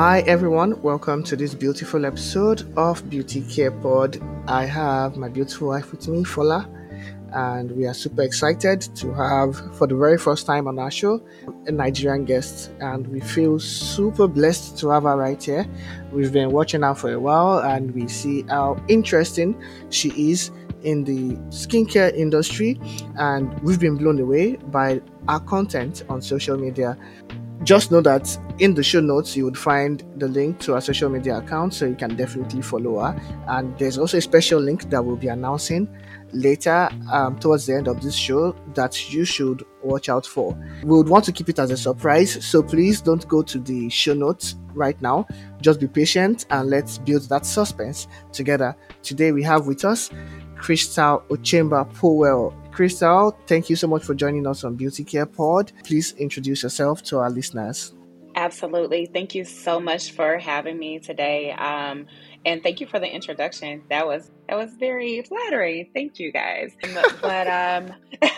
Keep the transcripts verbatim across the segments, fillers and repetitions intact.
Hi everyone, welcome to this beautiful episode of Beauty Care Pod. I have my beautiful wife with me, Fola, and we are super excited to have, for the very first time on our show, a Nigerian guest. And we feel super blessed to have her right here. We've been watching her for a while and we see how interesting she is in the skincare industry, and we've been blown away by our content on social media. Just know that in the show notes you would find the link to our social media account, so you can definitely follow her. And there's also a special link that we'll be announcing later, um, towards the end of this show, that you should watch out for. We would want to keep it as a surprise, so please don't go to the show notes right now. Just be patient and let's build that suspense together. Today we have with us Crystal Ochemba Powell. Crystal, thank you so much for joining us on Beauty Care Pod. Please introduce yourself to our listeners. Absolutely. Thank you so much for having me today. Um, and thank you for the introduction. That was that was very flattering. Thank you guys. Um, But um,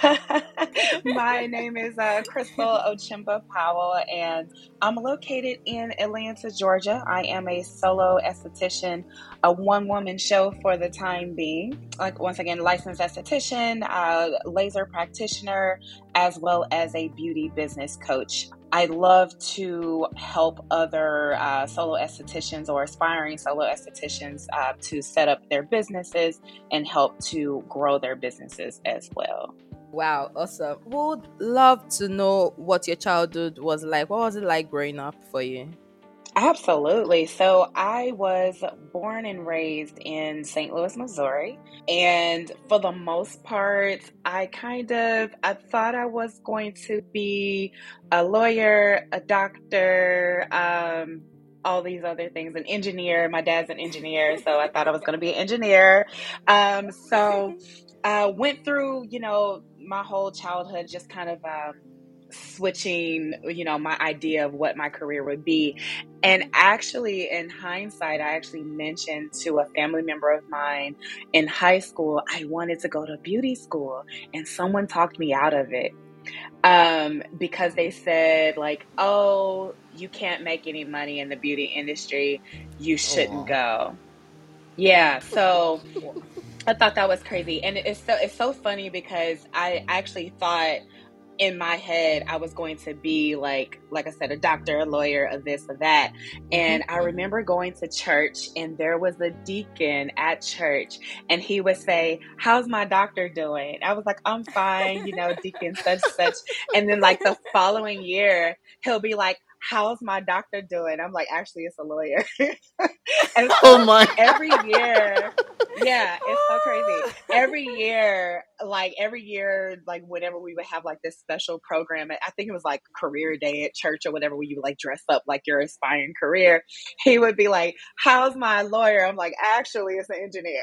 my name is uh, Crystal Ochemba Powell, and I'm located in Atlanta, Georgia. I am a solo esthetician, a one-woman show for the time being. Like once again, licensed esthetician, uh, laser practitioner, as well as a beauty business coach. I love to help other uh, solo estheticians or aspiring solo estheticians uh, to set up their businesses and help to grow their businesses as well. Wow, awesome. Would love to know what your childhood was like. What was it like growing up for you? Absolutely. So I was born and raised in Saint Louis, Missouri. And for the most part, I kind of I thought I was going to be a lawyer, a doctor, um, all these other things, an engineer. My dad's an engineer, so I thought I was going to be an engineer. Um, so I went through, you know, my whole childhood just kind of um, switching, you know, my idea of what my career would be. And actually, in hindsight, I actually mentioned to a family member of mine in high school, I wanted to go to beauty school, and someone talked me out of it um, because they said, like, oh, you can't make any money in the beauty industry. You shouldn't Oh, go. Yeah. So I thought that was crazy. And it's so, it's so funny because I actually thought in my head I was going to be like like I said, a doctor, a lawyer, a this, a that. mm-hmm. And I remember going to church, and there was a deacon at church, and he would say, how's my doctor doing? I was like, I'm fine, you know, deacon such such. And then like the following year he'll be like, how's my doctor doing? I'm like, actually it's a lawyer. And Oh so my. every year, yeah, it's so crazy. Every year, like every year, like whenever we would have like this special program, I think it was like career day at church or whatever, where you would like dress up like your aspiring career. He would be like, how's my lawyer? I'm like, actually, it's an engineer.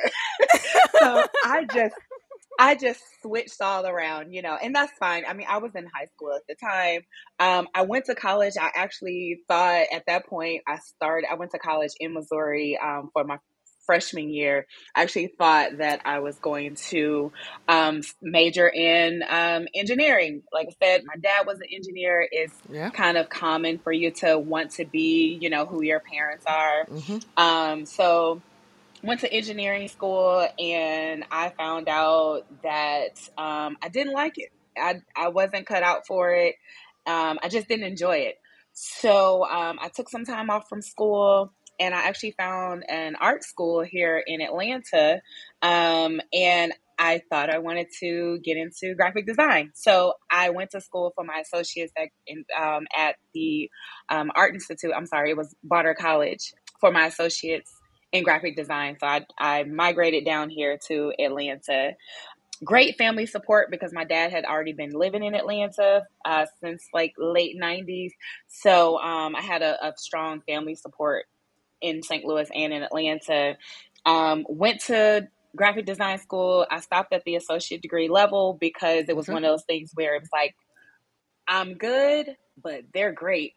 So I just I just switched all around, you know, and that's fine. I mean, I was in high school at the time. Um, I went to college. I actually thought at that point I started, I went to college in Missouri um, for my freshman year. I actually thought that I was going to um, major in um, engineering. Like I said, my dad was an engineer. It's Yeah. kind of common for you to want to be, you know, who your parents are. Mm-hmm. Um, so went to engineering school, and I found out that um, I didn't like it. I, I wasn't cut out for it. Um, I just didn't enjoy it. So um, I took some time off from school, and I actually found an art school here in Atlanta. Um, and I thought I wanted to get into graphic design. So I went to school for my associates at, in, um, at the um, Art Institute. I'm sorry, it was Barter College for my associates in graphic design. So I, I migrated down here to Atlanta. Great family support because my dad had already been living in Atlanta uh, since like late nineties. So um, I had a, a strong family support in Saint Louis and in Atlanta. Um, went to graphic design school. I stopped at the associate degree level because it was Okay. one of those things where it was like, I'm good, but they're great.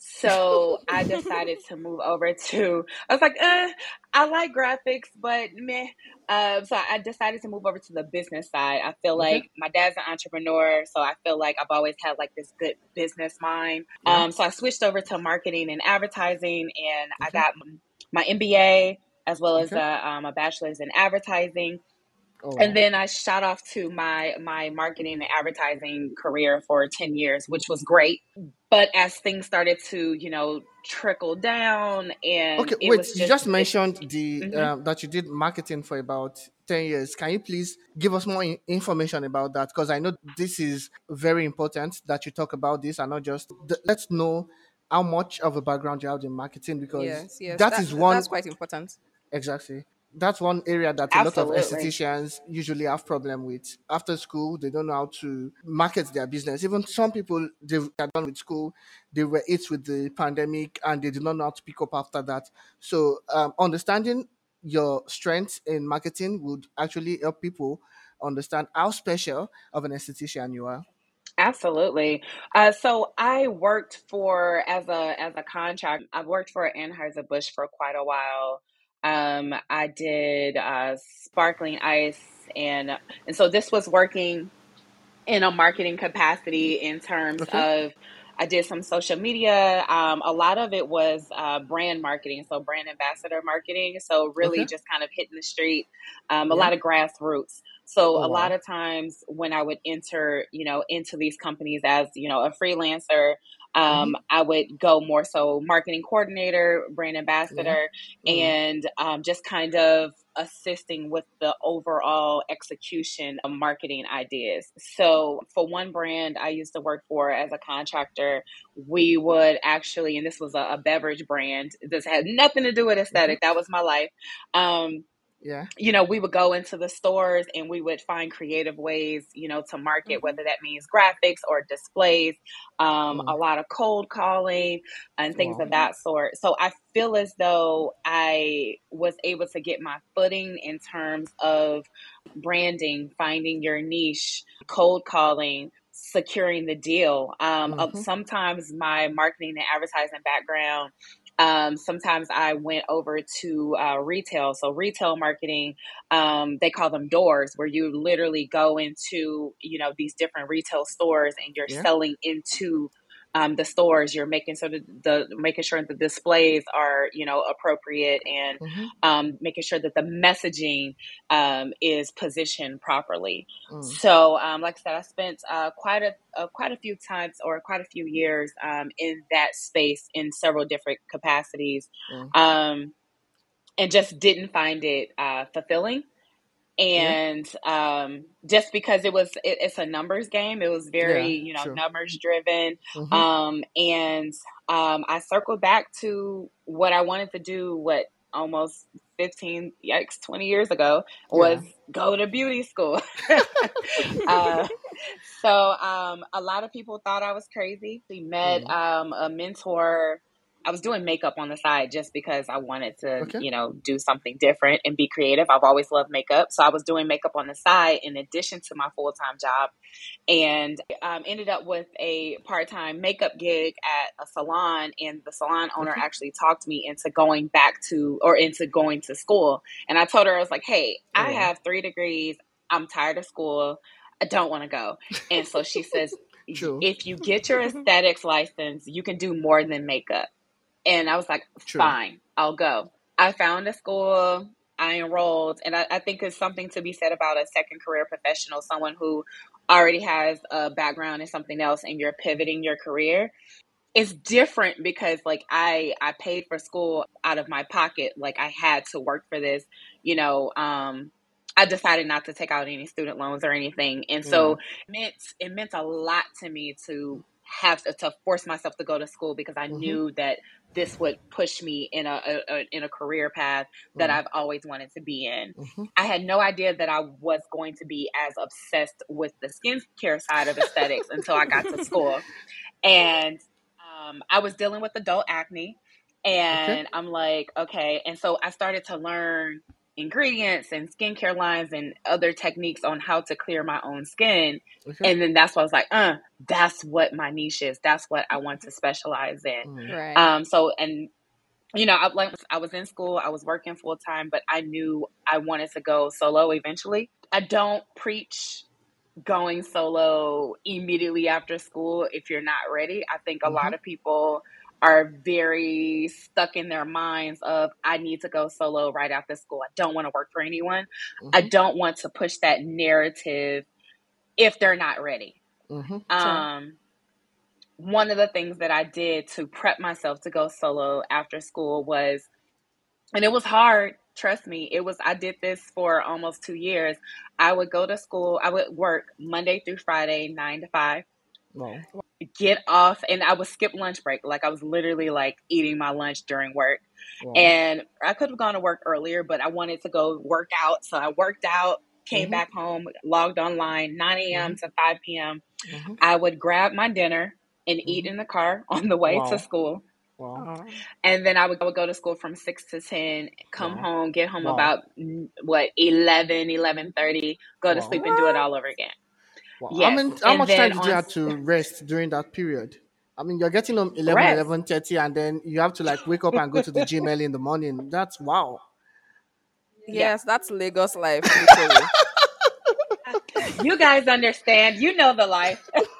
So I decided to move over to, I was like, eh, I like graphics, but meh. Um, so I decided to move over to the business side. I feel Okay. like my dad's an entrepreneur, so I feel like I've always had like this good business mind. Yeah. Um, so I switched over to marketing and advertising, and I Okay. got my M B A as well as Okay. a, um, a bachelor's in advertising. Oh And wow. then I shot off to my my marketing and advertising career for ten years, which was great. But as things started to, you know, trickle down, and Okay, it wait. was You just just it, mentioned the mhm. um, that you did marketing for about ten years. Can you please give us more in- information about that? Because I know this is very important that you talk about this and not just. Th- let's know how much of a background you have in marketing, because Yes, yes. that That is one. that's quite important. Exactly. That's one area that a lot of Absolutely. estheticians usually have problem with. After school, they don't know how to market their business. Even some people, they are done with school, they were hit with the pandemic and they did not know how to pick up after that. So um, understanding your strengths in marketing would actually help people understand how special of an esthetician you are. Absolutely. Uh, so I worked for as a as a contract. I've worked for Anheuser Busch for quite a while. Um, I did uh, sparkling ice, and and so this was working in a marketing capacity in terms Okay. of I did some social media. Um, a lot of it was uh, brand marketing, so brand ambassador marketing. So really Okay. just kind of hitting the street, um, a Yeah. lot of grassroots. So Oh a lot wow. of times when I would enter, you know, into these companies as, you know, a freelancer, um, Mm-hmm. I would go more so marketing coordinator, brand Yeah. ambassador, Mm. and um, just kind of assisting with the overall execution of marketing ideas. So, for one brand I used to work for as a contractor, we would actually, and this was a, a beverage brand, this had nothing to do with Okay. aesthetic, that was my life. Um, Yeah. you know, we would go into the stores and we would find creative ways, you know, to market, Mm-hmm. whether that means graphics or displays, um, a Mm. lot of cold calling and things Wow. of that sort. So I feel as though I was able to get my footing in terms of branding, finding your niche, cold calling, securing the deal. Um, uh, Mm-hmm. sometimes my marketing and advertising background, um, sometimes I went over to uh, retail. So retail marketing, um, they call them doors, where you literally go into, you know, these different retail stores and you're Yeah. selling into um, the stores. You're making sure that the making sure the displays are, you know, appropriate, and Mm-hmm. um, making sure that the messaging um, is positioned properly. Mm. So, um, like I said, I spent uh, quite a uh, quite a few times or quite a few years um, in that space in several different capacities, Mm. um, and just didn't find it uh, fulfilling. Yeah. And um, just because it was, it, it's a numbers game. It was very, Yeah. you know, True. numbers driven. Mm-hmm. Um, and um, I circled back to what I wanted to do. What almost fifteen, yikes, twenty years ago was Yeah. go to beauty school. uh, so um, a lot of people thought I was crazy. We met Mm. um, a mentor. I was doing makeup on the side just because I wanted to, Okay. you know, do something different and be creative. I've always loved makeup. So I was doing makeup on the side in addition to my full time job, and um, ended up with a part time makeup gig at a salon. And the salon owner Okay. actually talked me into going back to or into going to school. And I told her, I was like, hey, Oh I wow. have three degrees. I'm tired of school. I don't want to go. And so she says, True. if you get your aesthetics license, you can do more than makeup. And I was like, True. fine, I'll go. I found a school, I enrolled, and I, I think it's something to be said about a second career professional, someone who already has a background in something else and you're pivoting your career. It's different because like I I paid for school out of my pocket. Like I had to work for this, you know, um I decided not to take out any student loans or anything. And so Yeah. it meant it meant a lot to me to have to, to force myself to go to school because I Mm-hmm. knew that this would push me in a, a, a in a career path that Mm. I've always wanted to be in. Mm-hmm. I had no idea that I was going to be as obsessed with the skincare side of aesthetics until I got to school. And um, I was dealing with adult acne. Okay. And I'm like, okay. And so I started to learn. ingredients and skincare lines and other techniques on how to clear my own skin. Okay. And then that's why I was like, uh, that's what my niche is. That's what I want to specialize in. Mm. Right. Um, so, and you know, I, like, I was in school, I was working full time, but I knew I wanted to go solo eventually. I don't preach going solo immediately after school if you're not ready. I think a Mm-hmm. lot of people are very stuck in their minds of, I need to go solo right after school. I don't want to work for anyone. I Mm-hmm. don't want to push that narrative if they're not ready. Mm-hmm. Sure. Um, one of the things that I did to prep myself to go solo after school was, and it was hard, trust me, it was, I did this for almost two years. I would go to school, I would work Monday through Friday, nine to five, Wow. get off, and I would skip lunch break. Like I was literally like eating my lunch during work. Wow. And I could have gone to work earlier, but I wanted to go work out. So I worked out, came Mm-hmm. back home, logged online, nine a.m. Mm-hmm. to five p.m. Mm-hmm. I would grab my dinner and eat Mm-hmm. in the car on the way to Wow. school. Wow. Oh. And then I would, I would go to school from six to ten, come Wow. home, get home Wow. about mm, what, eleven, eleven thirty, go to Wow. sleep and do it What? all over again. Wow. How Yes. many, how And much time then did you on have s- to rest during that period? I mean, you're getting home eleven, rest, eleven thirty, and then you have to like wake up and go to the gym early in the morning. That's wow. yeah. Yes, that's Lagos life, literally. You guys understand. You know the life.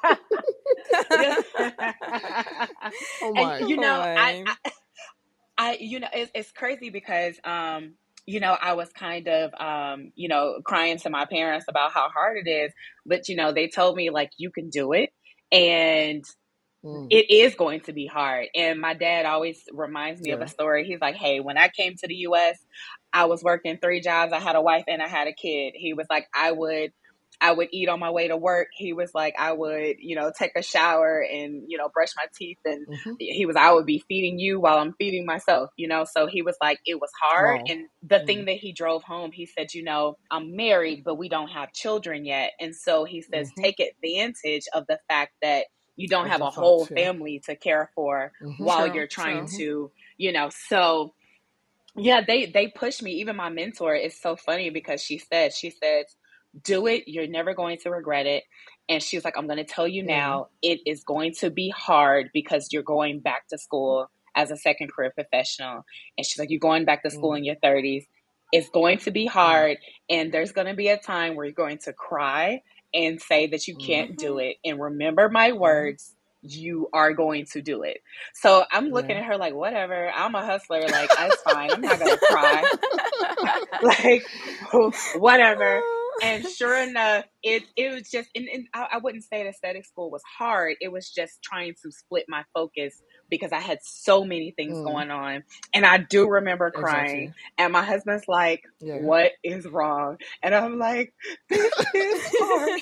Oh And my. you Oh know, I, my. I, I you know, it's, it's crazy because, um, you know, I was kind of, um, you know, crying to my parents about how hard it is, but you know, they told me like, you can do it. And Mm. it is going to be hard. And my dad always reminds me of Yeah. a story. He's like, hey, when I came to the U S, I was working three jobs. I had a wife and I had a kid. He was like, I would I would eat on my way to work. He was like, I would, you know, take a shower and, you know, brush my teeth. And Mm-hmm. he was, I would be feeding you while I'm feeding myself, you know? So he was like, it was hard. Wow. And the Mm. thing that he drove home, he said, you know, I'm married, but we don't have children yet. And so he says, Mm-hmm. take advantage of the fact that you don't Of have the a whole facts, yeah. family to care for Mm-hmm. while True, you're trying true. Mm-hmm. to, you know, so yeah, they they push me. Even my mentor is so funny because she said, she said, do it. You're never going to regret it. And she was like, I'm going to tell you Yeah. now, it is going to be hard because you're going back to school as a second career professional. And she's like, you're going back to school Mm. in your thirties. It's going to be Mm. hard. And there's going to be a time where you're going to cry and say that you Mm. can't do Mm-hmm. it. And remember my Mm-hmm. words, you are going to do it. So I'm looking Yeah. at her like, whatever. I'm a hustler. Like, it's fine. I'm not going to cry. Like, whatever. And sure enough, it it was just, and, and I, I wouldn't say that aesthetic school was hard. It was just trying to split my focus because I had so many things Mm. going on. And I do remember crying. Exactly. And my husband's like, Yeah. what is wrong? And I'm like, this is hard.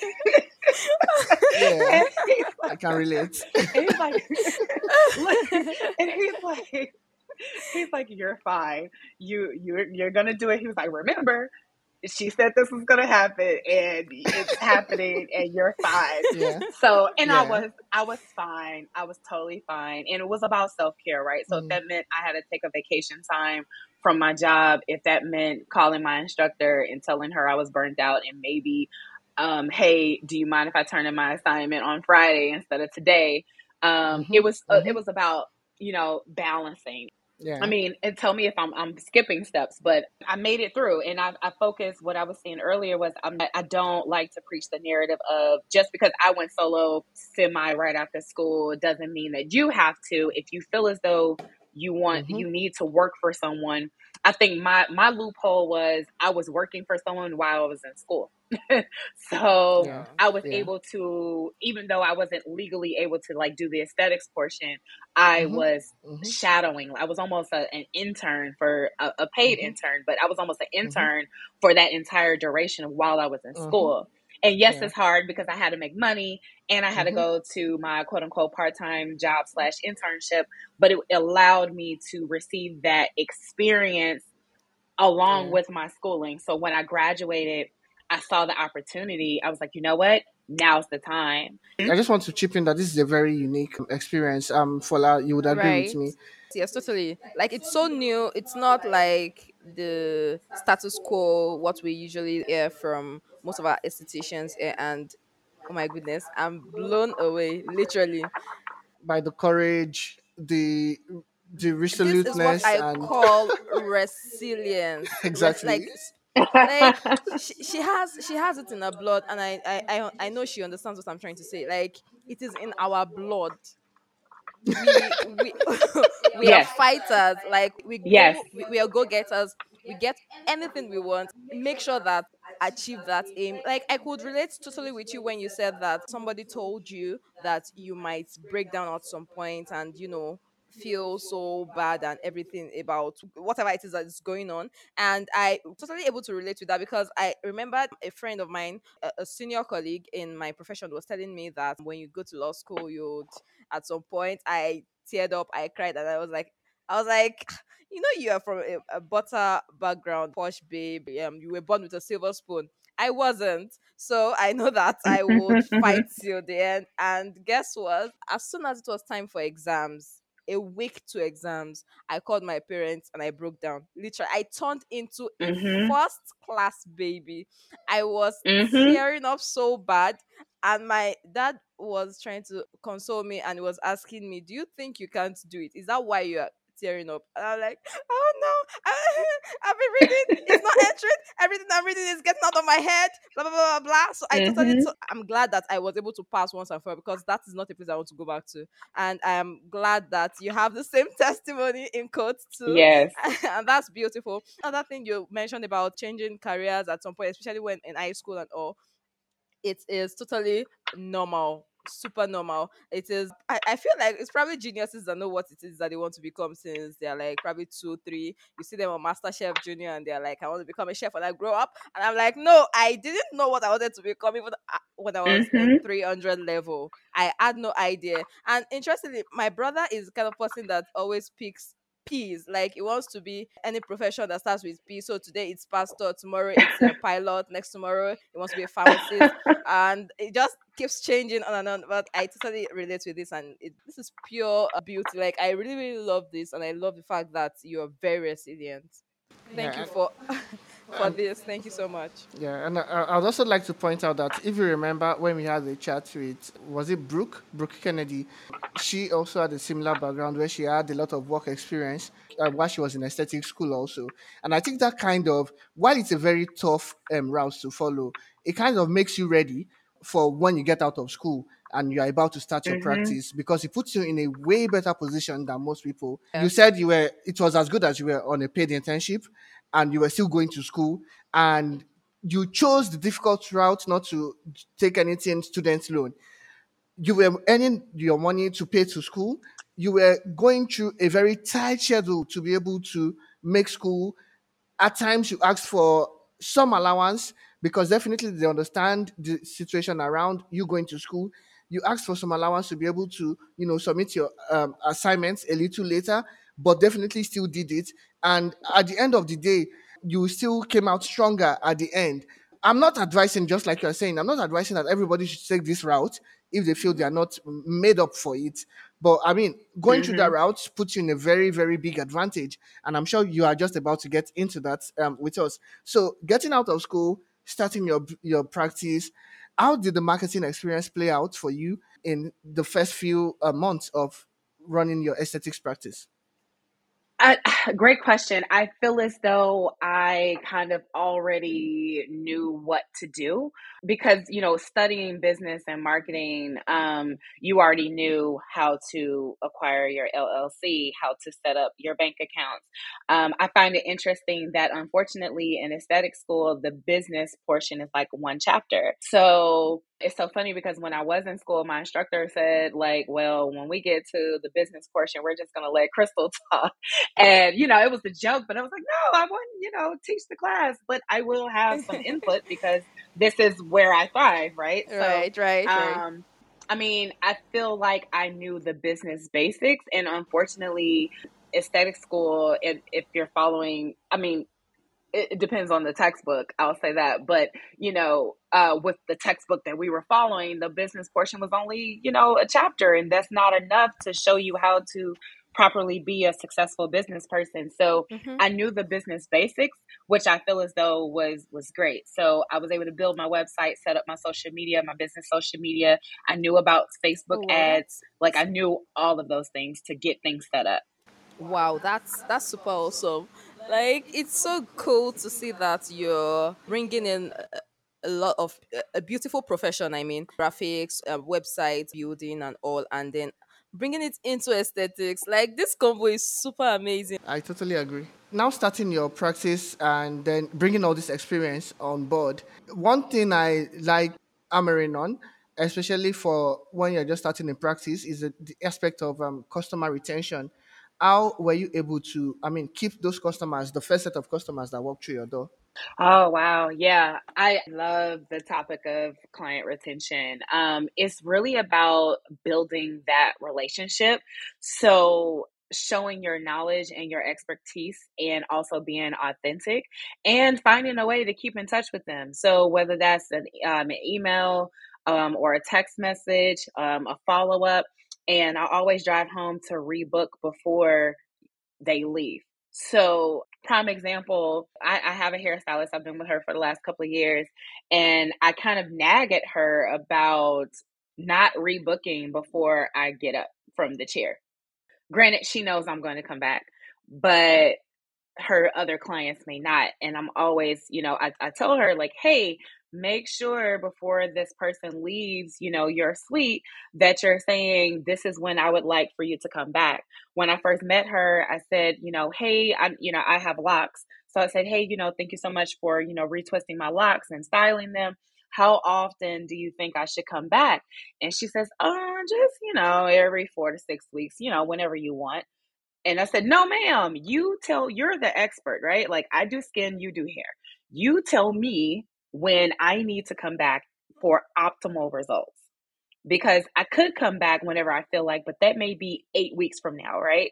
Yeah. And he's I like, can relate. and he's like, look, and he's like, he's like, you're fine. You you're you're gonna do it. He was like, remember, she said this was gonna happen, and it's happening, and you're fine. Yeah. So, and I Yeah. was I was fine. I was totally fine, and it was about self care, right? So if Mm. that meant I had to take a vacation time from my job, if that meant calling my instructor and telling her I was burnt out, and maybe, um, hey, do you mind if I turn in my assignment on Friday instead of today? Um, Mm-hmm. it was uh, it Mm-hmm. was about, you know, balancing. I Yeah. mean, and tell me if I'm I'm skipping steps, but I made it through, and I, I focused. What I was saying earlier was I'm, I don't like to preach the narrative of just because I went solo semi right after school doesn't mean that you have to. If you feel as though you want Mm-hmm. you need to work for someone, I think my my loophole was I was working for someone while I was in school. So Yeah. Oh. I was Yeah. able to, even though I wasn't legally able to like do the aesthetics portion, I Mm-hmm. was Mm-hmm. shadowing. I was almost a, an intern for a, a paid Mm-hmm. intern, but I was almost an Mm-hmm. intern for that entire duration of while I was in Mm-hmm. school. And yes, Yeah. it's hard because I had to make money and I had to Mm-hmm. go to my quote unquote part time job slash internship, but it allowed me to receive that experience along Yeah. with my schooling. So when I graduated, I saw the opportunity. I was like, you know what? Now's the time. I just want to chip in that this is a very unique um, experience. Um, Fola, you would agree with Right. me. Yes, totally. Like it's so new. It's not like the status quo, what we usually hear from most of our institutions, eh, and oh my goodness, I'm blown away, literally. By the courage, the the This is what resoluteness, I and call resilience. Res- exactly. like like she, she has she has it in her blood, and I, I i i know she understands what I'm trying to say. Like, it is in our blood. We we we are Yes. fighters. Like, we Yes. go we, we are go-getters. We get anything we want, make sure that achieve that aim. Like, I could relate totally with you when you said that somebody told you that you might break down at some point, and you know feel so bad and everything about whatever it is that is going on. And I totally able to relate to that, because I remember a friend of mine, a, a senior colleague in my profession, was telling me that when you go to law school, you'd at some point, I teared up, I cried, and I was like, I was like, you know, you are from a, a butter background, posh babe. Um, you were born with a silver spoon. I wasn't, so I know that I would fight till the end. And guess what? As soon as it was time for exams, a week to exams, I called my parents and I broke down. Literally, I turned into a Mhm. first class baby. I was Mhm. tearing up so bad, and my dad was trying to console me, and he was asking me, "Do you think you can't do it? Is that why you are tearing up?" And I'm like, "Oh no, I, I've been reading. It's not entering. Everything I'm reading is getting out of my head. Blah blah blah blah blah." So I totally. Mhm. T- I'm glad that I was able to pass once and for all, because that is not a place I want to go back to. And I am glad that you have the same testimony in quotes too, Yes. and that's beautiful. Another thing you mentioned about changing careers at some point, especially when in high school and all, it is totally normal, super normal. It is, I, I feel like it's probably geniuses that know what it is that they want to become since they're like probably two three. You see them on Master Chef Junior and they're like, I want to become a chef when I grow up. And I'm like, no, I didn't know what I wanted to become even uh, when I was in Mhm. three hundred level. I had no idea. And interestingly, my brother is the kind of person that always picks P's. Like, he wants to be any profession that starts with P. So today it's pastor, tomorrow it's a pilot, next tomorrow he wants to be a pharmacist, and it just keeps changing on and on. But I totally relate with this, and it, this is pure uh, beauty. Like, I really, really love this, and I love the fact that you're very resilient. Thank you Yeah, for for and, this. Thank you so much. yeah, and I, I would also like to point out that if you remember when we had the chat with, was it Brooke, Brooke Kennedy, she also had a similar background where she had a lot of work experience uh, while she was in aesthetic school also. And I think that kind of, while it's a very tough um, route to follow, it kind of makes you ready for when you get out of school and you're about to start your Mhm. practice, because it puts you in a way better position than most people. You Yes. said you were, it was as good as you were on a paid internship and you were still going to school, and you chose the difficult route not to take anything student loan. You were earning your money to pay to school. You were going through a very tight schedule to be able to make school. At times you ask for some allowance because definitely they understand the situation around you going to school. You ask for some allowance to be able to, you know, submit your um, assignments a little later, but definitely still did it. And at the end of the day, you still came out stronger at the end. I'm not advising, just like you're saying, I'm not advising that everybody should take this route if they feel they are not made up for it. But I mean, going through that Mhm. route puts you in a very, very big advantage. And I'm sure you are just about to get into that um, with us. So, getting out of school, starting your your practice, how did the marketing experience play out for you in the first few uh, months of running your aesthetics practice? I, great question. I feel as though I kind of already knew what to do because, you know, studying business and marketing, um, you already knew how to acquire your L L C, how to set up your bank accounts. Um, I find it interesting that unfortunately in aesthetic school, the business portion is like one chapter. So it's so funny because when I was in school, my instructor said, like, well, when we get to the business portion, we're just going to let Crystal talk. And, you know, it was a joke, but I was like, no, I wouldn't, you know, teach the class, but I will have some input because this is where I thrive, right? So, Right, right, right. um, I mean, I feel like I knew the business basics, and unfortunately, aesthetic school, if, if you're following, I mean, it, it depends on the textbook. I'll say that. But, you know, uh, with the textbook that we were following, the business portion was only, you know, a chapter. And that's not enough to show you how to properly be a successful business person. So Mm-hmm. I knew the business basics, which I feel as though was was great. So I was able to build my website, set up my social media, my business social media. I knew about Facebook Oh wow, ads. that's Like I knew all of those things to get things set up. wow, that's that's super awesome. Like it's so cool to see that you're bringing in a, a lot of a a beautiful profession. I mean, graphics, uh, website building, and all, and then bringing it into aesthetics. Like this combo is super amazing. I totally agree. Now, starting your practice and then bringing all this experience on board, one thing I like hammering on, especially for when you're just starting in practice, is the, the aspect of um, customer retention. How were you able to, I mean, keep those customers, the first set of customers that walk through your door? Oh wow, yeah. I love the topic of client retention. Um, it's really about building that relationship. So showing your knowledge and your expertise and also being authentic and finding a way to keep in touch with them. So whether that's an, um, an email um, or a text message, um, a follow up, and I always drive home to rebook before they leave. So, prime example, I, I have a hairstylist. I've been with her for the last couple of years, and I kind of nag at her about not rebooking before I get up from the chair. Granted, she knows I'm going to come back, but her other clients may not. And I'm always, you know, I, I tell her, like, hey, make sure before this person leaves, you know, your suite that you're saying, this is when I would like for you to come back. When I first met her, I said, you know, hey, I, you know, I have locks. So I said, hey, you know, thank you so much for, you know, retwisting my locks and styling them. How often do you think I should come back? And she says, oh, just, you know, every four to six weeks, you know, whenever you want. And I said, no, ma'am, you tell, you're the expert, right? Like I do skin, you do hair. You tell me when I need to come back for optimal results because I could come back whenever I feel like, but that may be eight weeks from now, right?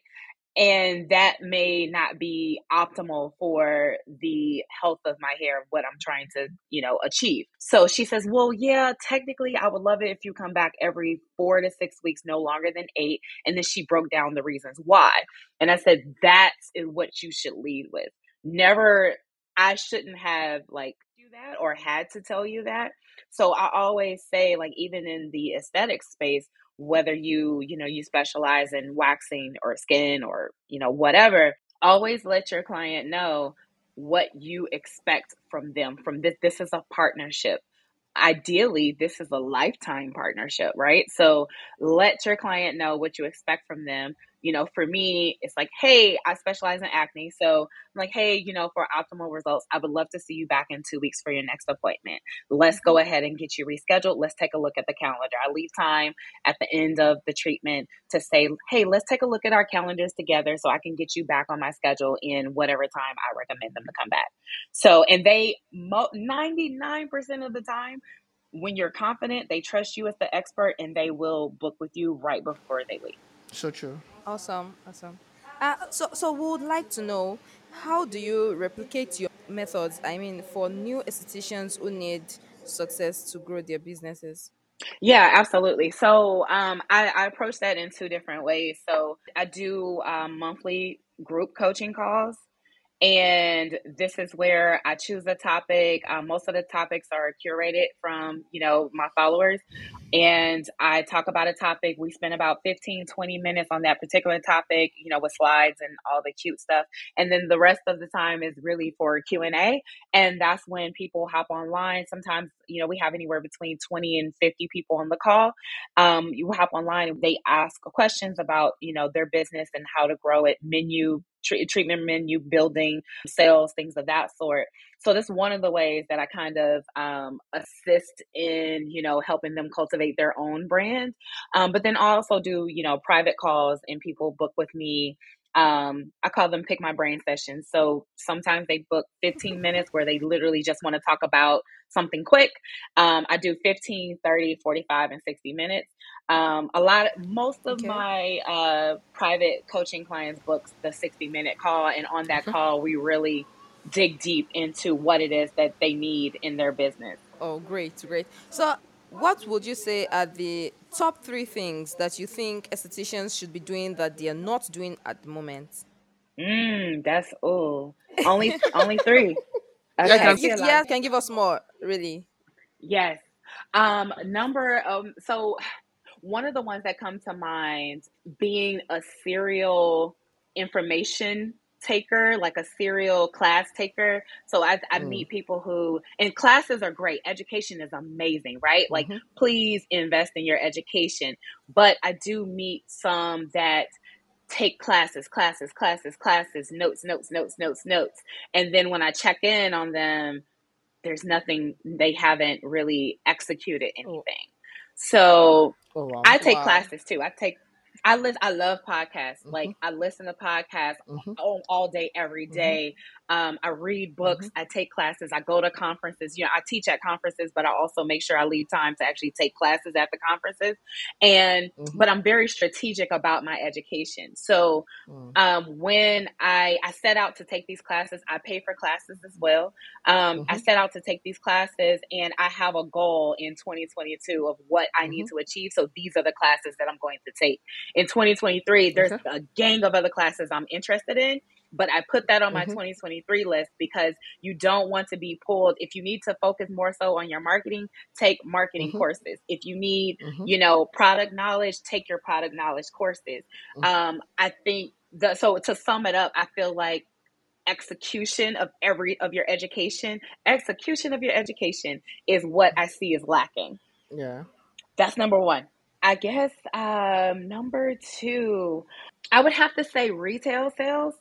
And that may not be optimal for the health of my hair, what I'm trying to, you know, achieve. So she says, well, yeah, technically I would love it if you come back every four to six weeks, no longer than eight. And then she broke down the reasons why. And I said, that is what you should lead with. Never, I shouldn't have like you that or had to tell you that. So I always say, like, even in the aesthetic space, whether you you know you specialize in waxing or skin or you know whatever, always let your client know what you expect from them. From this this is a partnership. Ideally, this is a lifetime partnership, right? So let your client know what you expect from them. You know, for me, it's like, hey, I specialize in acne. So I'm like, hey, you know, for optimal results, I would love to see you back in two weeks for your next appointment. Let's go Mm-hmm. ahead and get you rescheduled. Let's take a look at the calendar. I leave time at the end of the treatment to say, hey, let's take a look at our calendars together so I can get you back on my schedule in whatever time I recommend them to come back. So, and they, ninety-nine percent of the time, when you're confident, they trust you as the expert and they will book with you right before they leave. So true. Awesome, awesome. Uh, so, so we would like to know how do you replicate your methods? I mean, for new estheticians who need success to grow their businesses. Yeah, absolutely. So um, I, I approach that in two different ways. So I do um, monthly group coaching calls. And this is where I choose a topic. Um, most of the topics are curated from, you know, my followers. And I talk about a topic. We spend about fifteen, twenty minutes on that particular topic, you know, with slides and all the cute stuff. And then the rest of the time is really for Q and A. And that's when people hop online. Sometimes, you know, we have anywhere between twenty and fifty people on the call. Um, you hop online and they ask questions about, you know, their business and how to grow it, menu treatment menu building, sales, things of that sort. So that's one of the ways that I kind of um, assist in, you know, helping them cultivate their own brand. Um, but then also do, you know, private calls and people book with me. Um, I call them pick my brain sessions. So sometimes they book fifteen minutes where they literally just want to talk about something quick. Um, I do fifteen, thirty, forty-five, and sixty minutes. Um, a lot, most of Okay. my uh, private coaching clients books the sixty minute call, and on that call, we really dig deep into what it is that they need in their business. Oh, great, great. So, What would you say are the top three things that you think estheticians should be doing that they are not doing at the moment? Mm, that's oh, only only three. Yeah, you Yeah, Okay, can. you Sheila. yeah can give us more, really. Yes. Um, number um so one of the ones that come to mind, being a serial information taker, like a serial class taker. So I, I Mm, meet people who, and classes are great. Education is amazing, right? Like, mm-hmm, please invest in your education. But I do meet some that take classes, classes, classes, classes, notes, notes, notes, notes, notes. And then when I check in on them, there's nothing, they haven't really executed oh, anything. So oh wow. I take Wow. classes too. I take I listen I love podcasts. Mm-hmm, Like, I listen to podcasts mm-hmm, all, all day, every mm-hmm, day. Um, I read mm-hmm, books, I take classes, I go to conferences. You know, I teach at conferences, but I also make sure I leave time to actually take classes at the conferences. And mm-hmm, but I'm very strategic about my education. So mm, um, when I, I set out to take these classes, I pay for classes as well. Um, I mm-hmm, set out to take these classes, and I have a goal in twenty twenty-two of what I need mm-hmm. to achieve. So these are the classes that I'm going to take. In twenty twenty-three, there's Okay. a gang of other classes I'm interested in, but I put that on my Mm-hmm, twenty twenty-three list because you don't want to be pulled. If you need to focus more so on your marketing, take marketing mm-hmm, courses. If you need, mm-hmm, you know, product knowledge, take your product knowledge courses. Um, I think the, so to sum it up, I feel like execution of every of your education, execution of your education is what I see is lacking. yeah. That's number one. I guess um, number two, I would have to say retail sales.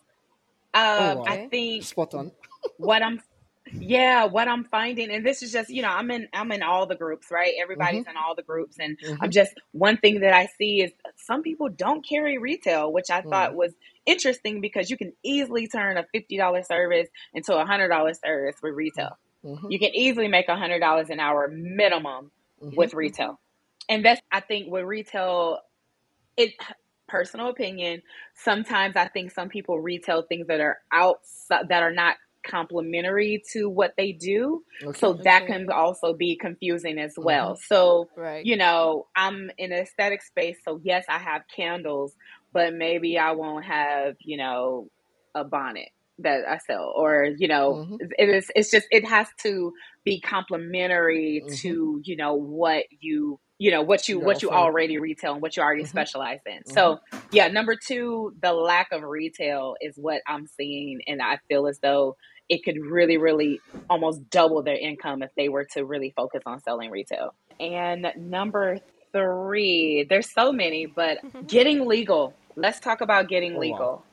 Oh Um, I wow. Okay. think Spot on. what I'm yeah, what I'm finding, and this is just, you know, I'm in I'm in all the groups, right? Mm-hmm, Everybody's in all the groups, and mm-hmm, I'm just, one thing that I see is some people don't carry retail, which I mm, thought was interesting because you can easily turn a fifty dollars service into a one hundred dollars service with retail. mm-hmm, You can easily make one hundred dollars an hour minimum mm-hmm, with retail. And that's, I think, with retail, it, personal opinion, sometimes I think some people retail things that are outside, that are not complementary to what they do. okay. So that Okay. can also be confusing as Mm-hmm, well. So, Right. you know, I'm in an aesthetic space. So, yes, I have candles, but maybe I won't have, you know, a bonnet that I sell, or, you know, mm-hmm, it is, it's just, it has to be complementary mm-hmm. to, you know, what you, you know, what you, You're what you offering. already retail and what you already Mm-hmm, specialize in. mm-hmm. So, yeah, number two, the lack of retail is what I'm seeing. And I feel as though it could really, really almost double their income if they were to really focus on selling retail. And number three, there's so many, but getting legal. Let's talk about getting Oh wow. legal.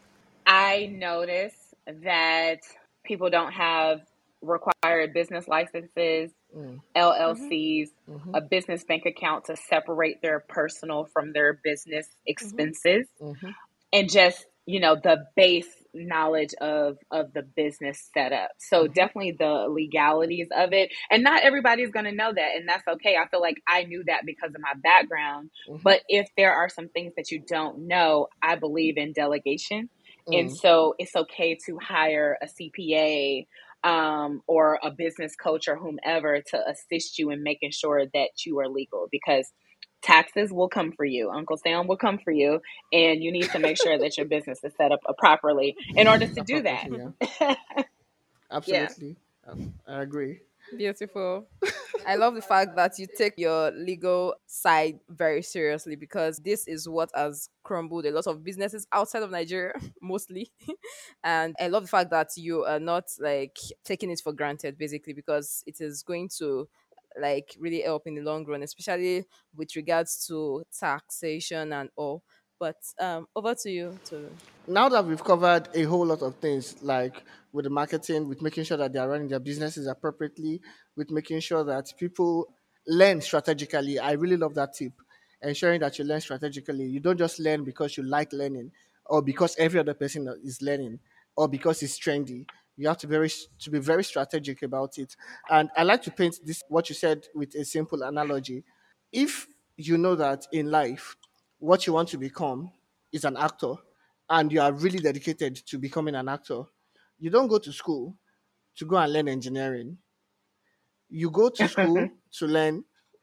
I notice that people don't have required business licenses, Mm, Mm-hmm. L L Cs, mm-hmm, a business bank account to separate their personal from their business Mm-hmm. expenses, mm-hmm, and just, you know, the base knowledge of of the business setup. So mm-hmm, definitely the legalities of it, and not everybody's going to know that, and that's okay. I feel like I knew that because of my background. mm-hmm, But if there are some things that you don't know, I believe in delegation, and mm, so it's okay to hire a CPA, um, or a business coach or whomever to assist you in making sure that you are legal, because taxes will come for you. Uncle Sam will come for you, and you need to make sure that your business is set up properly in order to do appropriately. Yeah. that. Yeah. Absolutely. Um, I agree. Beautiful. I love the fact that you take your legal side very seriously, because this is what has crumbled a lot of businesses outside of Nigeria, mostly. And I love the fact that you are not like taking it for granted, basically, because it is going to like really help in the long run, especially with regards to taxation and all. But um, over to you, Tolu. Now that we've covered a whole lot of things, like with the marketing, with making sure that they are running their businesses appropriately, with making sure that people learn strategically. I really love that tip. Ensuring that you learn strategically. You don't just learn because you like learning, or because every other person is learning, or because it's trendy. You have to very to be very strategic about it. And I like to paint this what you said with a simple analogy. If you know that in life, what you want to become is an actor, and you are really dedicated to becoming an actor, you don't go to school to go and learn engineering. You go to school to learn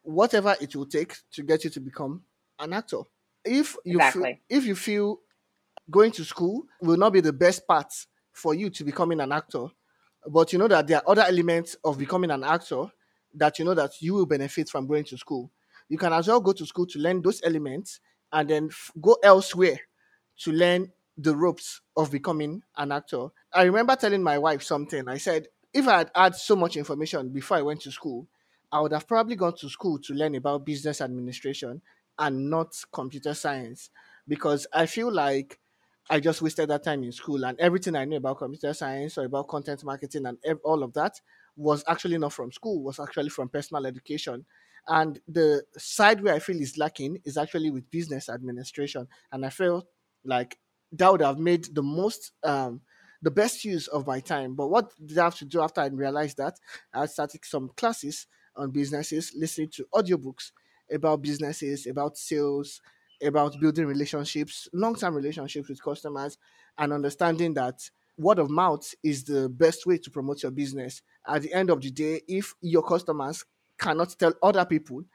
whatever it will take to get you to become an actor. If you feel Exactly. if you feel going to school will not be the best part for you to becoming an actor, but you know that there are other elements of becoming an actor that you know that you will benefit from going to school. You can as well go to school to learn those elements and then f- go elsewhere to learn the ropes of becoming an actor. I remember telling my wife something. I said, if I had had so much information before I went to school, I would have probably gone to school to learn about business administration and not computer science, because I feel like I just wasted that time in school, and everything I knew about computer science or about content marketing and ev- all of that was actually not from school, was actually from personal education. And the side where I feel is lacking is actually with business administration. And I feel like that would have made the most, um, the best use of my time. But what did I have to do after I realized that? I started some classes on businesses, listening to audiobooks about businesses, about sales, about building relationships, long-term relationships with customers, and understanding that word of mouth is the best way to promote your business. At the end of the day, if your customers cannot tell other people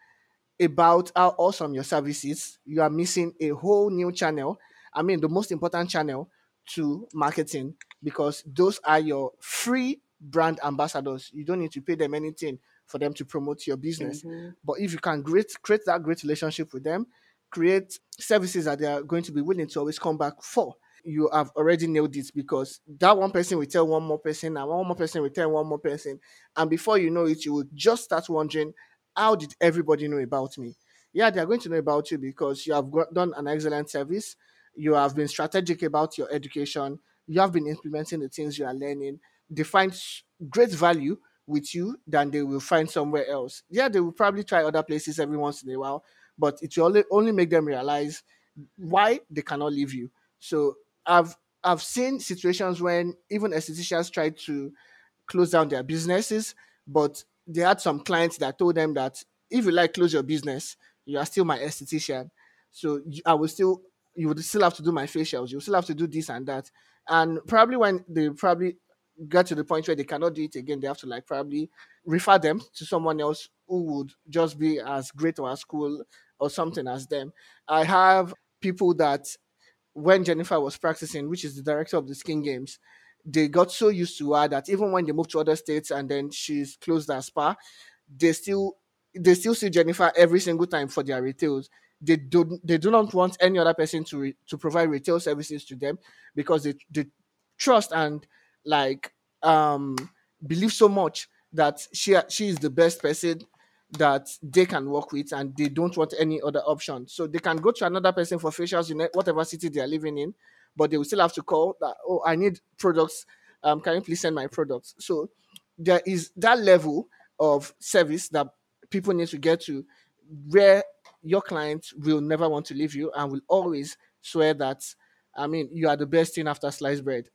about how awesome your service is, you are missing a whole new channel. I mean, the most important channel to marketing, because those are your free brand ambassadors. You don't need to pay them anything for them to promote your business. Hmm. But if you can great, create that great relationship with them, create services that they are going to be willing to always come back for, you have already nailed it, because that one person will tell one more person, and one more person will tell one more person. And before you know it, you will just start wondering, how did everybody know about me? Yeah, they are going to know about you because you have go- done an excellent service. You have been strategic about your education. You have been implementing the things you are learning. They find s- great value with you than they will find somewhere else. Yeah, they will probably try other places every once in a while, but it will only, only make them realize why they cannot leave you. So I've I've seen situations when even estheticians try to close down their businesses, but they had some clients that told them that if you like close your business, you are still my esthetician. So you- I will still you would still have to do my facials, you still have to do this and that. And probably when they probably get to the point where they cannot do it again, they have to like probably refer them to someone else who would just be as great or as cool or something as them. I have people that when Jennifer was practicing, which is the director of the Skin Games, they got so used to her that even when they moved to other states and then she's closed her spa, they still they still see Jennifer every single time for their retails. They do they do not want any other person to re, to provide retail services to them, because they, they trust and like um believe so much that she she is the best person that they can work with, and they don't want any other option. So they can go to another person for facials in whatever city they are living in, but they will still have to call that, oh, I need products. Um, can you please send my products? So there is that level of service that people need to get to, where your clients will never want to leave you and will always swear that, I mean, you are the best thing after sliced bread.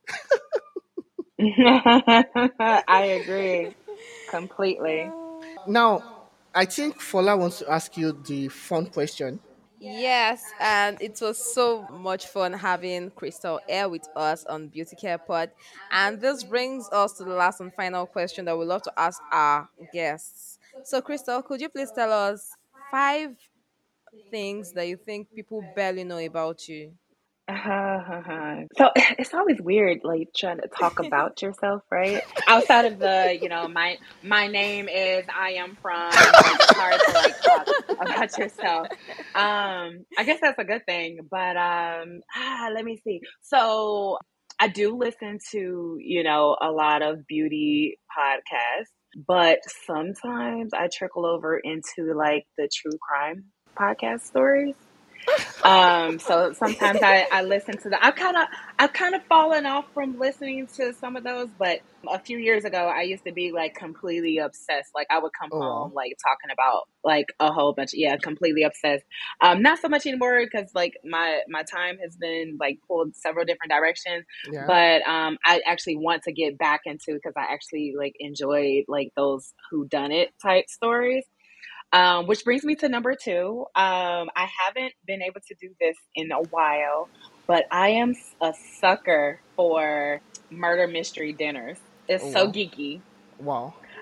I agree completely. Now, I think Fola wants to ask you the fun question. Yes, and it was so much fun having Crystal Air with us on Beauty Care Pod. And this brings us to the last and final question that we love to ask our guests. So, Crystal, could you please tell us five things that you think people barely know about you? So it's always weird, like trying to talk about yourself, right? Outside of the, you know, my my name is, I am from, like it's hard to like talk about yourself. Um, I guess that's a good thing, but um, ah, let me see. So I do listen to, you know, a lot of beauty podcasts, but sometimes I trickle over into like the true crime podcast stories. Um, so sometimes I, I listen to the, I've kind of, I've kind of fallen off from listening to some of those, but a few years ago, I used to be like completely obsessed. Like I would come Oh home, wow. like talking about like a whole bunch, yeah, completely obsessed. Um, not so much anymore because like my, my time has been like pulled several different directions, Yeah. but, um, I actually want to get back into, because I actually like enjoyed like those who done it type stories. Um, which brings me to number two. Um, I haven't been able to do this in a while, but I am s- a sucker for murder mystery dinners. Oh It's so wow. geeky. Wow.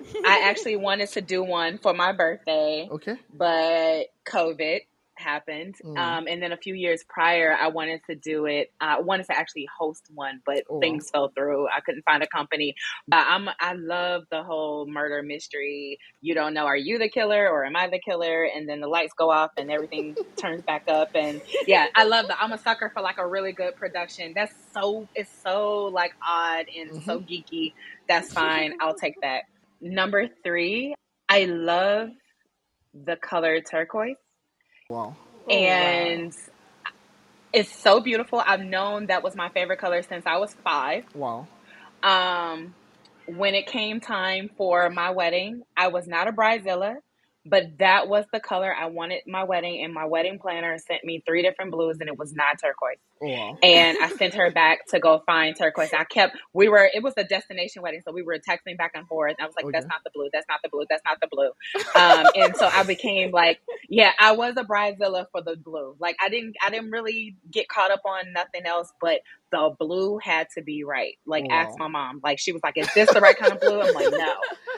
I actually wanted to do one for my birthday, Okay. but COVID happened. Mm. Um, and then a few years prior, I wanted to do it. I uh, wanted to actually host one, but Oh, things wow. fell through. I couldn't find a company. But I'm I love the whole murder mystery. You don't know, are you the killer or am I the killer? And then the lights go off and everything turns back up. And yeah, I love that. I'm a sucker for like a really good production. That's so it's so like odd and Mm-hmm. so geeky. That's fine. I'll take that. Number three, I love the color turquoise. Wow. Oh, And it's so beautiful. I've known that was my favorite color since I was five. Wow. Um, when it came time for my wedding, I was not a bridezilla, but that was the color I wanted my wedding. And my wedding planner sent me three different blues, and it was not turquoise. Oh, wow. And I sent her back to go find turquoise. I kept, we were, it was a destination wedding. So we were texting back and forth. I was like, Okay. that's not the blue. That's not the blue. That's not the blue. Um, and so I became like, yeah, I was a bridezilla for the blue. Like I didn't, I didn't really get caught up on nothing else, but the blue had to be right. Like Oh, ask wow. my mom, like she was like, is this the right kind of blue? I'm like, no.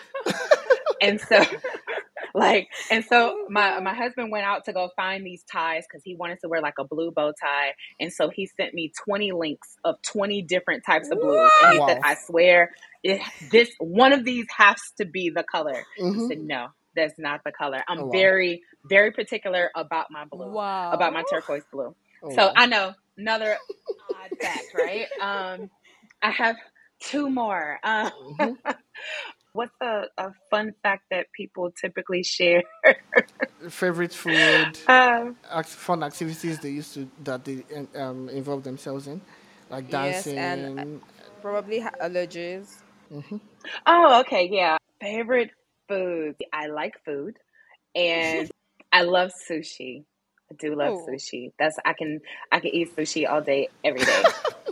And so like, and so my, my husband went out to go find these ties because he wanted to wear like a blue bow tie. And so he sent me twenty links of twenty different types of blues. And he Wow. said, I swear it, this, one of these has to be the color. Mm-hmm. I said, no, that's not the color. I'm Oh, wow. very, very particular about my blue, wow. about my turquoise blue. Oh, So wow. I know another odd fact, right? Um, I have two more. Um, Mm-hmm. What's a, a fun fact that people typically share? Favorite food, Um, act- fun activities they used to that they um involve themselves in, like Yes, and uh, dancing. probably ha- allergies. Mm-hmm. oh, okay, yeah. Favorite food. I like food, and I love sushi. I do love Oh, sushi. That's I can I can eat sushi all day, every day,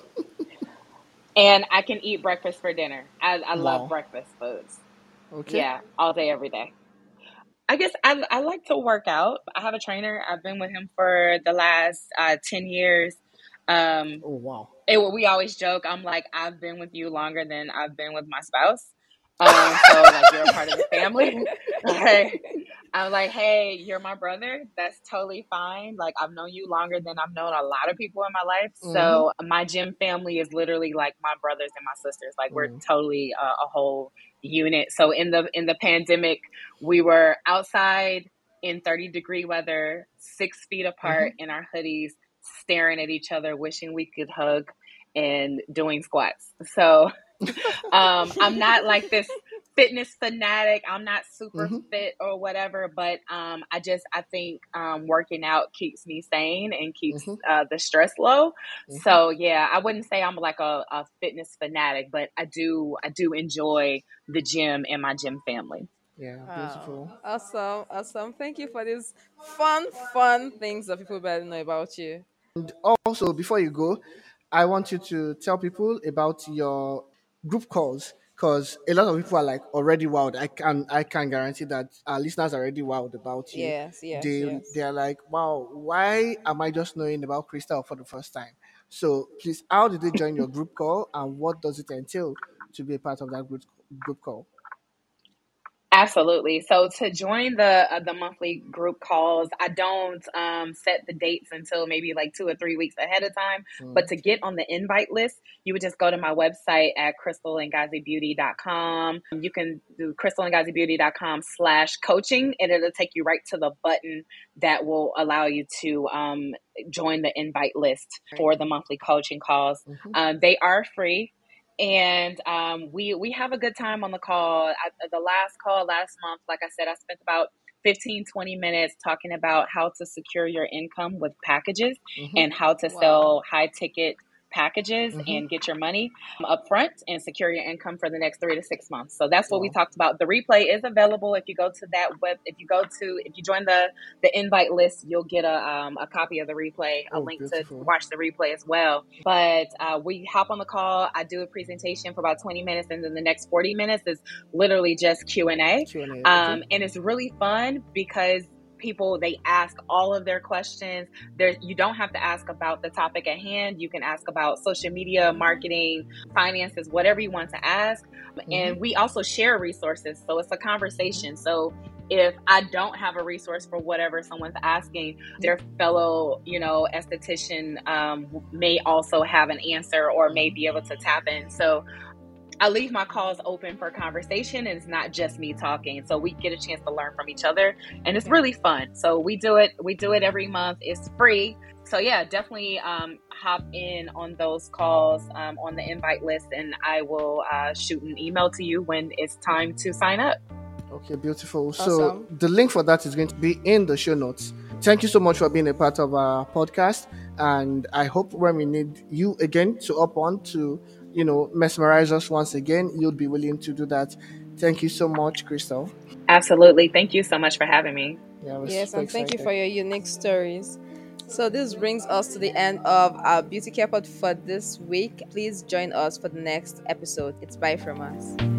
and I can eat breakfast for dinner. I I love Wow. breakfast foods. Okay. Yeah, all day, every day. I guess I I like to work out. I have a trainer. I've been with him for the last uh, ten years. Um, Oh, wow. it, we always joke. I'm like, I've been with you longer than I've been with my spouse. Um, so like you're a part of the family. Like, I'm like, hey, you're my brother. That's totally fine. Like I've known you longer than I've known a lot of people in my life. Mm-hmm. So my gym family is literally like my brothers and my sisters. Like we're Mm. totally uh, a whole unit. So in the in the pandemic, we were outside in thirty degree weather, six feet apart Mm-hmm. in our hoodies, staring at each other, wishing we could hug and doing squats. So um, I'm not like this fitness fanatic. I'm not super Mm-hmm. fit or whatever, but um, I just I think um, working out keeps me sane and keeps Mm-hmm. uh, the stress low. Mm-hmm. So yeah, I wouldn't say I'm like a, a fitness fanatic, but I do I do enjoy the gym and my gym family. Yeah, wow. beautiful. Awesome. Awesome. Thank you for these fun, fun things that people better know about you. And also, before you go, I want you to tell people about your group calls because a lot of people are like already wowed. I can I can guarantee that our listeners are already wowed about you. Yes, yes, They yes. they are like, wow, why am I just knowing about Crystal for the first time? So please, how did they join your group call and what does it entail to be a part of that group group call? Absolutely. So to join the uh, the monthly group calls, I don't um, set the dates until maybe like two or three weeks ahead of time. But Mm. to get on the invite list, you would just go to my website at crystal and gazi beauty dot com. You can do crystal and gazi beauty dot com slash coaching, and it'll take you right to the button that will allow you to um, join the invite list for the monthly coaching calls. Mm-hmm. Um, they are free. And um, we we have a good time on the call. I, the last call last month, like I said, I spent about fifteen twenty minutes talking about how to secure your income with packages Mm-hmm. and how to Wow. sell high ticket packages Mm-hmm. and get your money up front and secure your income for the next three to six months. So that's what we Wow. talked about. The replay is available if you go to that web. If you go to if you join the the invite list, you'll get a um, a copy of the replay, a Oh, link to beautiful. watch the replay as well. But uh, we hop on the call. I do a presentation for about twenty minutes, and then the next forty minutes is literally just Q and A. Q and A. Okay. Um, and it's really fun because people, they ask all of their questions. There, you don't have to ask about the topic at hand. You can ask about social media, marketing, finances, whatever you want to ask. Mm-hmm. And we also share resources. So it's a conversation. Mm-hmm. So if I don't have a resource for whatever someone's asking, their fellow, you know, esthetician um, may also have an answer or may be able to tap in. So I leave my calls open for conversation, and it's not just me talking. So we get a chance to learn from each other, and it's really fun. So we do it. We do it every month. It's free. So yeah, definitely um, hop in on those calls um, on the invite list, and I will uh, shoot an email to you when it's time to sign up. Okay, beautiful. Awesome. So the link for that is going to be in the show notes. Thank you so much for being a part of our podcast, and I hope when we need you again to up on to, you know, mesmerize us once again, you'll be willing to do that. Thank you so much, Crystal. Absolutely. Thank you so much for having me. Yeah, Yes, and thank you excited. for your unique stories. So this brings us to the end of our Beauty Care Pod for this week. Please join us for the next episode. It's bye from us.